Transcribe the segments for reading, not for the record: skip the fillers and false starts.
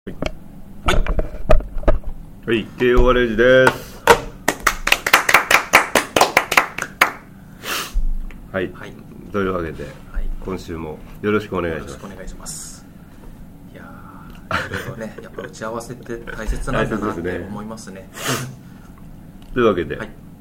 はい、KORG です。はい、というわけで、今週もよろしくお願いします。 よろしくお願いします。いやー、いろいろね、やっぱ打ち合わせって大切なんだなって思いますね。 というわけで、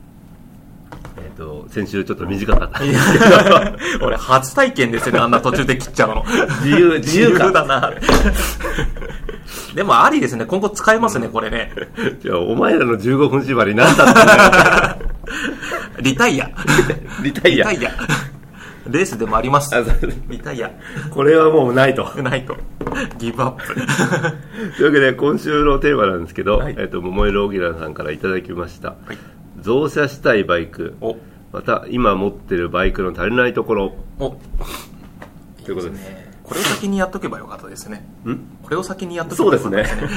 先週ちょっと短かったんですけど俺初体験ですよね、あんな途中で切っちゃうの。 自由だな。でもありですね、今後使えますね、これね。 じゃあお前らの15分縛り何だったんだよ。 リタイア。 リタイア。 レースでもあります。リタイア。 これはもうないと。 ギブアップ。 というわけで今週のテーマなんですけど、桃色オギラさんからいただきました。増車したいバイク、また今持ってるバイクの足りないところ。ということです。 これを先にやっとけばよかったですね。これを先にやっとけばよかったですね。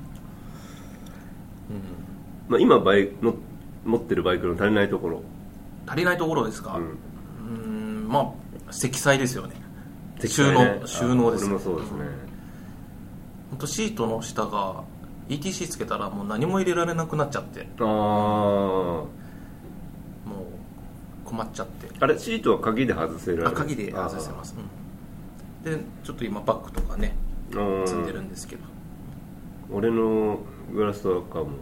まあ今持ってるバイクの足りないところ。 足りないところですか。まあ積載ですよね。収納です。 俺もそうですね。 本当シートの下が ETC つけたらもう何も入れられなくなっちゃって。もう困っちゃって。 あれシートは鍵で外せる？ 鍵で外せます。でちょっと今バッグとかね積んでるんですけど、 俺のグラスとかも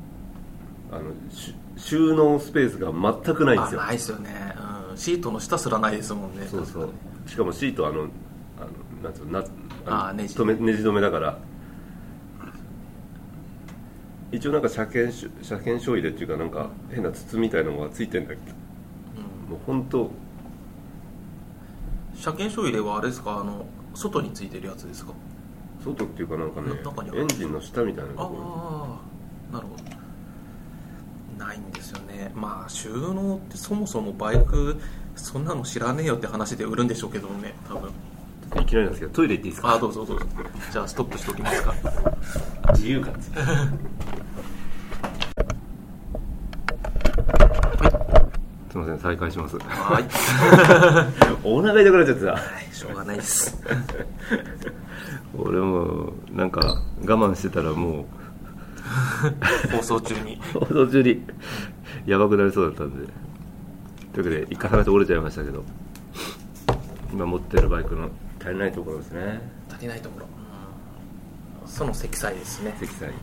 収納スペースが全くないんですよ。 ないですよね。シートの下すらないですもんね。 そうそう。しかもシートなんつうのネジ止めだから、一応なんか車検証入れっていうかなんか変な筒みたいなのがついてんだけど、もう本当。 車検証入れはあれですか、外についてるやつですか？ 外っていうかなんかね、エンジンの下みたいなところ。 なるほど。ないんですよね。まあ収納ってそもそもバイクそんなの知らねえよって話で売るんでしょうけどね、多分。 いきなりなんですけどトイレ行っていいですか？ どうぞ。じゃあストップしておきますか。 自由かっつって。すみません、再開します。お腹痛くなっちゃってた。 しょうがないです。 俺もなんか我慢してたらもう放送中にやばくなりそうだったんで、というわけで一回話折れちゃいましたけど、今持ってるバイクの足りないところですね。 足りないところ、その積載ですね。 積載。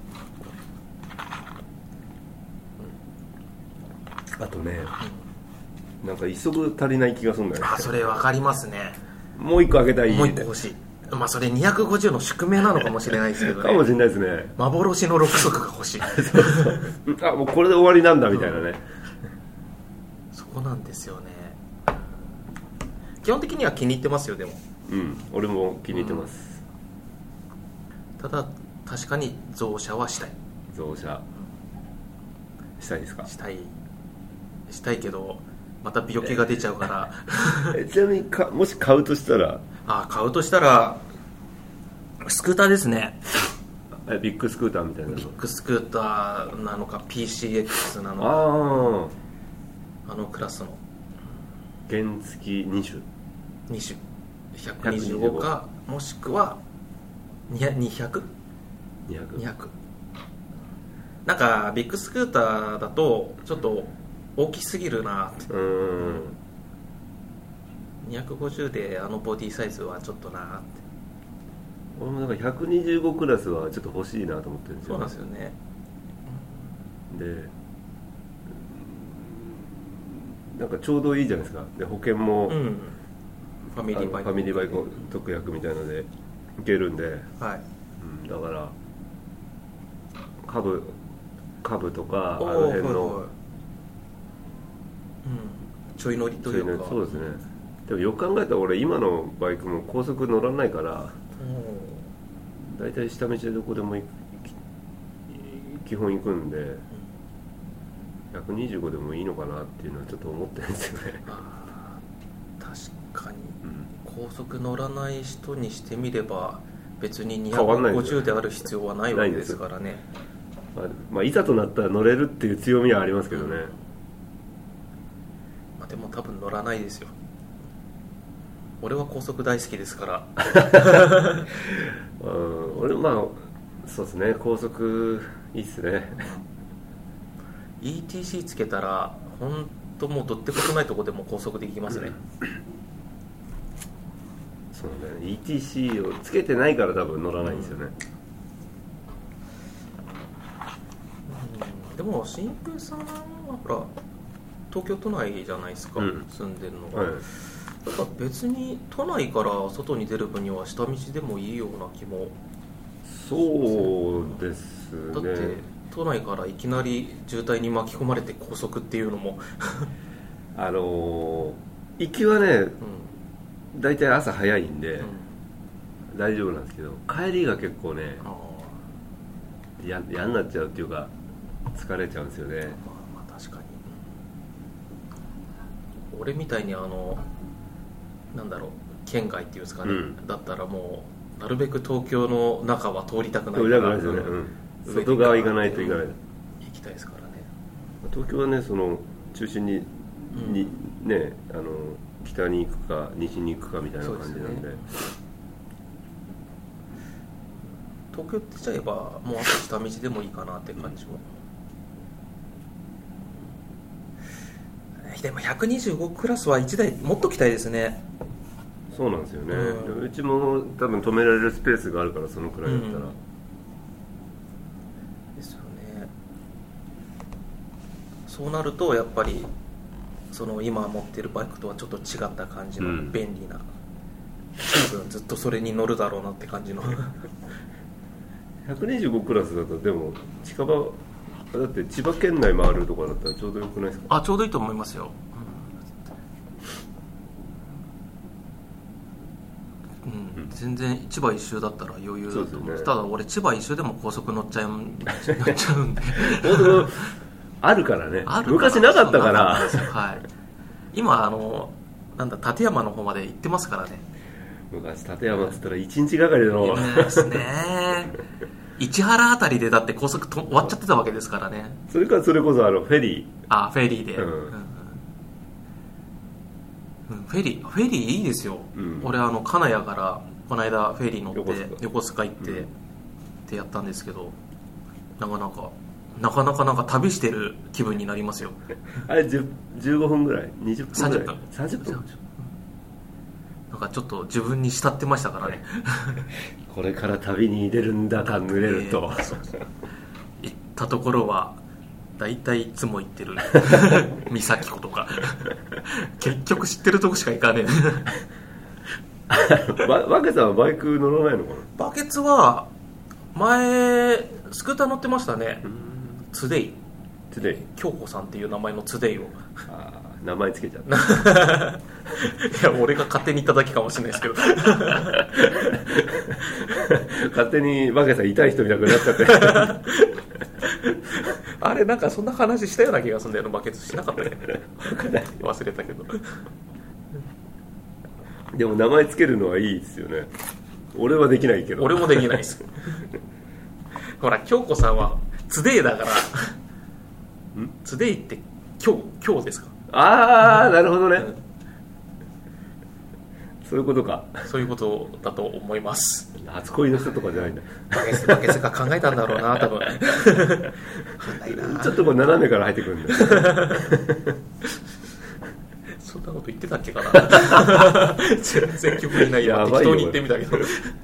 あとね、なんか急ぐ足りない気がするんだよね。 それ分かりますね。 もう一個開けたい。 もう一個欲しい。まあそれ250の宿命なのかもしれないですけどね。 かもしれないですね。 幻の6足が欲しい。 そうもうこれで終わりなんだみたいなね。 そうなんですよね。基本的には気に入ってますよ。でも俺も気に入ってます。 ただ確かに増車はしたい。 増車したいですか？ したいけどまた病気が出ちゃうからちなみにもし買うとしたらスクーターですね。 ビッグスクーターみたいなの。 ビッグスクーターなのか PCX なのか、あのクラスの原付2種 125かもしくは200なんかビッグスクーターだとちょっと大きすぎるなって。250でボディサイズはちょっとなって。 俺もなんか125クラスはちょっと欲しいなと思ってるんですよ。 そうなんですよね。 でなんかちょうどいいじゃないですか。で保険も、ファミリーバイク特約みたいのでいけるんで、 だから株とかあの辺のちょい乗りというか。 そうですね。でもよく考えたら俺今のバイクも高速乗らないからだいたい下道でどこでも基本行くんで、125でもいいのかなっていうのはちょっと思ってるんですよね。 確かに、高速乗らない人にしてみれば別に250である必要はないわけですからね。 いざとなったら乗れるっていう強みはありますけどね。 でも多分乗らないですよ。俺は高速大好きですから俺そうですね、高速いいっすね。 ETC つけたら本当もうどってことないとこでも高速できますね。 そうね、ETC をつけてないから多分乗らないんですよね。 でも新平さんはほら東京都内じゃないですか、住んでるのが、だから別に都内から外に出る分には下道でもいいような気も。 そうですね。 だって都内からいきなり渋滞に巻き込まれて高速っていうのも行きはね、だいたい朝早いんで、大丈夫なんですけど、帰りが結構ね嫌になっちゃうっていうか疲れちゃうんですよね。 まあ確かに。俺みたいになんだろう、県外っていうんですかね、だったらもうなるべく東京の中は通りたくないから、 ですよね、外側行かないといけない、行きたいですからね。 東京はね、その中心に、ね、北に行くか西に行くかみたいな感じなんで、 東京ってちゃえばもうあと下道でもいいかなって感じも、でも125クラスは1台持っときたいですね。 そうなんですよね、うちも多分止められるスペースがあるから、そのくらいだったら、 ですよね。そうなるとやっぱりその今持ってるバイクとはちょっと違った感じの便利な、多分ずっとそれに乗るだろうなって感じの 125クラスだと、でも近場だって千葉県内回るとかだったらちょうどよくないですか？ ちょうどいいと思いますよ。全然千葉一周だったら余裕だと思う。ただ俺千葉一周でも高速乗っちゃうんであるからね。昔なかったから。 はい。今立山の方まで行ってますからね。 昔立山っつったら1日がかりの。 ですね。市原あたりでだって高速終わっちゃってたわけですからね。 それこそフェリー。 フェリーで。フェリーいいですよ。俺金谷からこの間フェリー乗って横須賀行ってってやったんですけど、なかなか旅してる気分になりますよ。 あれ15分ぐらい20分ぐらい30分なんかちょっと自分に慕ってましたからねこれから旅に出るんだ感濡れると、 行ったところはだいたいいつも行ってる三崎湖とか結局知ってるとこしか行かねえバケさんはバイク乗らないのかな？ バケツは前スクーター乗ってましたね。ツデイ京子さんっていう名前のツデイを名前つけちゃったいや俺が勝手に言っただけかもしれないですけど勝手にバケさん痛い人みたくなっちゃってあれなんかそんな話したような気がするんだよな。バケツしなかったね忘れたけどでも名前つけるのはいいですよね。俺はできないけど。 俺もできないですほら京子さんはツデイだからツデイって今日ですか？ なるほどね、そういうことか。 そういうことだと思います。 初恋の人とかじゃないんだ。 バケツが考えたんだろうな多分ちょっとこう斜めから入ってくるんだそんなこと言ってたっけかな全然記憶にないや。適当に言ってみたけど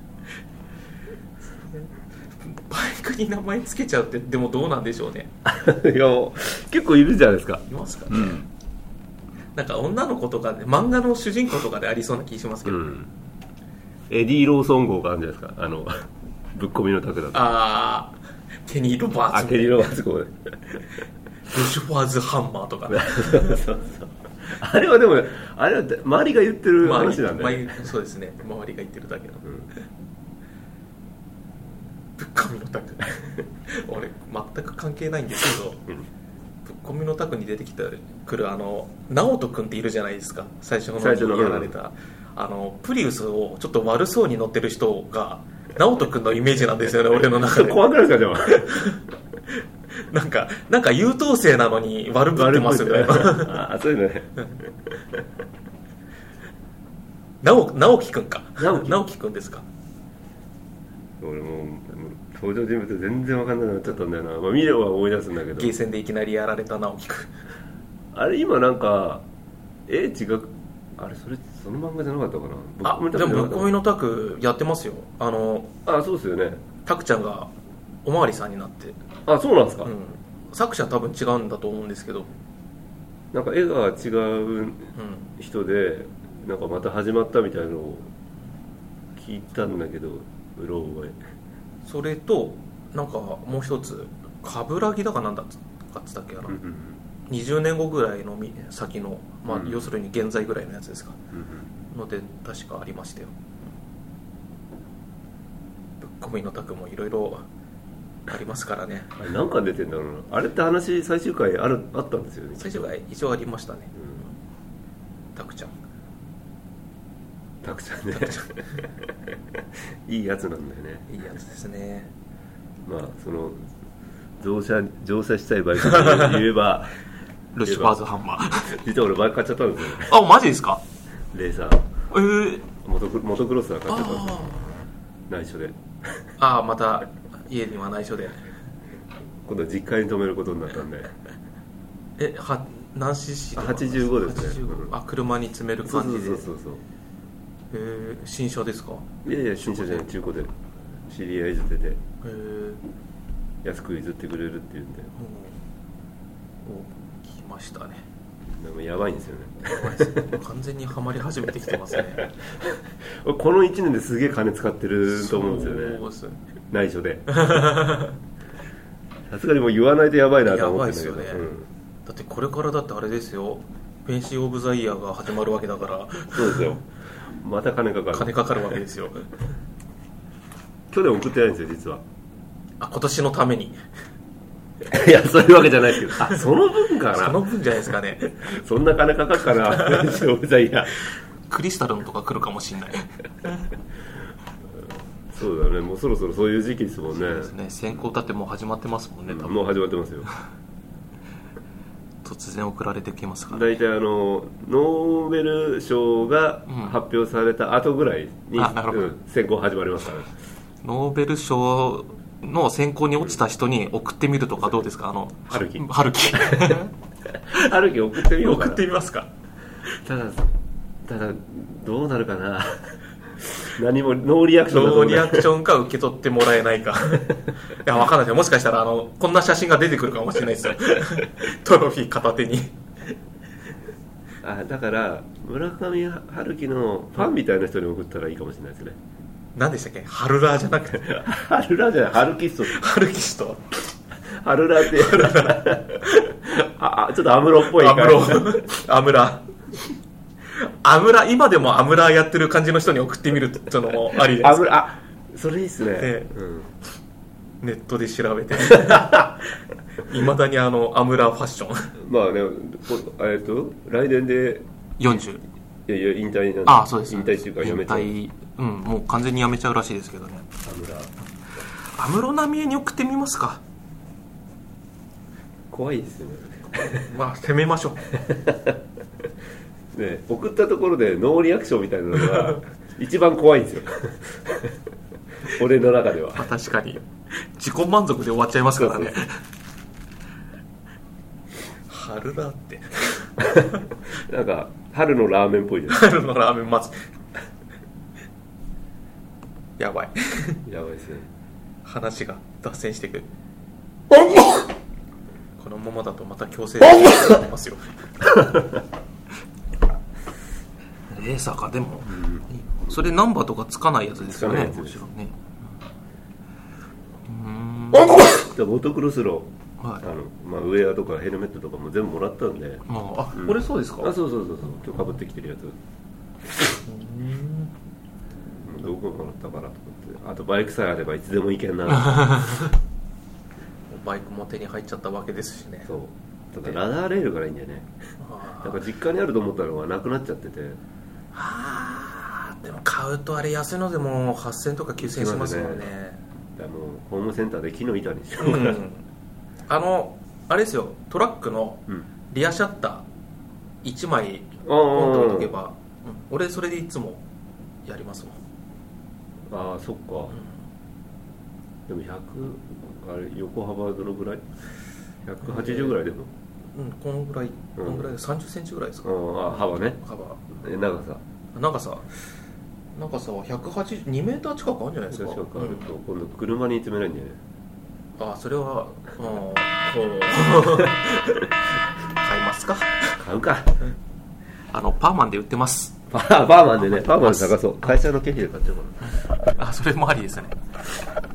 バイクに名前つけちゃうってでもどうなんでしょうねいや結構いるじゃないですか。 いますかね、なんか女の子とかで漫画の主人公とかでありそうな気しますけど、 エディ・ローソン号があるんじゃないですか。ぶっ込みのタクだと。 テニー・ロバーツ、 テニー・ロバーツ号でブシュファーズ・ハンマーとかねそうあれはでもあれは周りが言ってる話なんだよね。 そうですね、周りが言ってるだけの、ぶっ込みのタク俺全く関係ないんですけど、ぶっ込みのタクに出てくる直人君っているじゃないですか。最初の方にやられたプリウスをちょっと悪そうに乗ってる人が直人君のイメージなんですよね俺の中で。 怖くないですか？でもなんか優等生なのに悪ぶってますよねそういうのね直樹くんか。直樹くんですか。 俺もう登場人物全然分かんなくなっちゃったんだよな、まあ、見れば思い出すんだけど、 ゲーセンでいきなりやられた直樹くんあれ今なんか違う、あれその漫画じゃなかったかな。 でもぶっこみのタクやってますよ。 そうですよね。 タクちゃんがおまわりさんになって。 そうなんですか、 作者多分違うんだと思うんですけど、 なんか絵が違う人で、なんかまた始まったみたいなのを聞いたんだけど、うろ覚え。 それとなんかもう一つ冠城だかなんだっつったっけかな、20年後ぐらいの先の、要するに現在ぐらいのやつですか、ので確かありましたよ。ぶっこみのタクもいろいろありますからね。 あれ何巻出てんだろうな。あれって話最終回あったんですよね。 最終回一応ありましたね、タクちゃんねいいやつなんだよね。 いいやつですね。 まあその乗車したいバイクと言えばルシュバーズハンマー実は俺バイク買っちゃったんですよね。 マジですか。 レーサー、モトクロスは買っちゃったんですよ、内緒で。 また家には内緒で今度は実家に泊めることになったんで。 何 cc 85ですね。 車に詰める感じで。 そう新車ですか。 いや新車じゃない、中古で知り合い譲ってて安く譲ってくれるっていうんで、 来ましたね。 なんかやばいんですよね。 やばいですね。完全にはまり始めてきてますねこの1年ですげえ金使ってると思うんですよね。 そうですね、 内緒でさすがにもう言わないとやばいなと思ってるんだけど。 やばいですよね、だってこれからだってあれですよ、ペンシーオブザイヤーが始まるわけだから。 そうですよ、また金かかるわけですよ去年送ってないんですよ実は。 今年のためにいやそういうわけじゃないですけど、その分かな。 その分じゃないですかね。 そんな金かかるかなクリスタルのとか来るかもしれないそうだね、もうそろそろそういう時期ですもんね。そうですね、選考だってもう始まってますもんね、多分。 もう始まってますよ突然送られてきますから、 大体ノーベル賞が発表された後ぐらいに、選考始まりますから。 ノーベル賞の選考に落ちた人に送ってみるとかどうですか。 春樹春樹送ってみようかな。 送ってみますか。 ただどうなるかな何もノーリアクションだとノーリアクションか受け取ってもらえないかいや分かんないですよ、もしかしたらこんな写真が出てくるかもしれないですよトロフィー片手にだから村上春樹のファンみたいな人に送ったらいいかもしれないですね。 何でしたっけ、ハルラーじゃなくてハルラーじゃない、ハルキスト。 ハルキスト、 ハルラーってちょっとアムロっぽい感じ。 アムラ、今でもアムラやってる感じの人に送ってみるっていうのもありですか。 それいいっすね、 ネットで調べていまだにアムラファッションまあね、来年で 40、 いや引退なんで。 そうです、 引退っていうかやめちゃう。 もう完全にやめちゃうらしいですけどね。安室奈美恵に送ってみますか。 怖いですよね攻めましょうね、送ったところでノーリアクションみたいなのが一番怖いんですよ俺の中では。 確かに自己満足で終わっちゃいますからね。春だってなんか春のラーメンっぽいです。 春のラーメンまずやばいやばいですね。 話が脱線していくこのままだとまた強制的になりますよレーサーか。でも、それナンバーとかつかないやつですよね。もちろんね。 モトクロスロウェアとかヘルメットとかも全部もらったんで。 これそうですか。 そう今日かぶってきてるやつ。道具もらったからと思って、あとバイクさえあればいつでも行けんなバイクも手に入っちゃったわけですしね。 そうただラダーレールからいいんだよね。なんか実家にあると思ったのがなくなっちゃってて。 でも買うとあれ安いのでも8000とか9000しますもんね。 だからもうホームセンターで木の板にしようかな、 あれですよ、トラックのリアシャッター1枚ポンと置いとけば、 俺それでいつもやりますもん。 そっか、 でも100あれ横幅はどのぐらい？180ぐらいでも、 このぐらい30センチぐらいですか。 幅ね。長さは182メーター近くあるんじゃないですか。 近くあると、今度車に詰めないんだよね。 それは買いますか。 買うか。 パーマンで売ってます。 パーマンでね、パーマンで探そう。会社の経費で買っちゃうから。 それもありですね。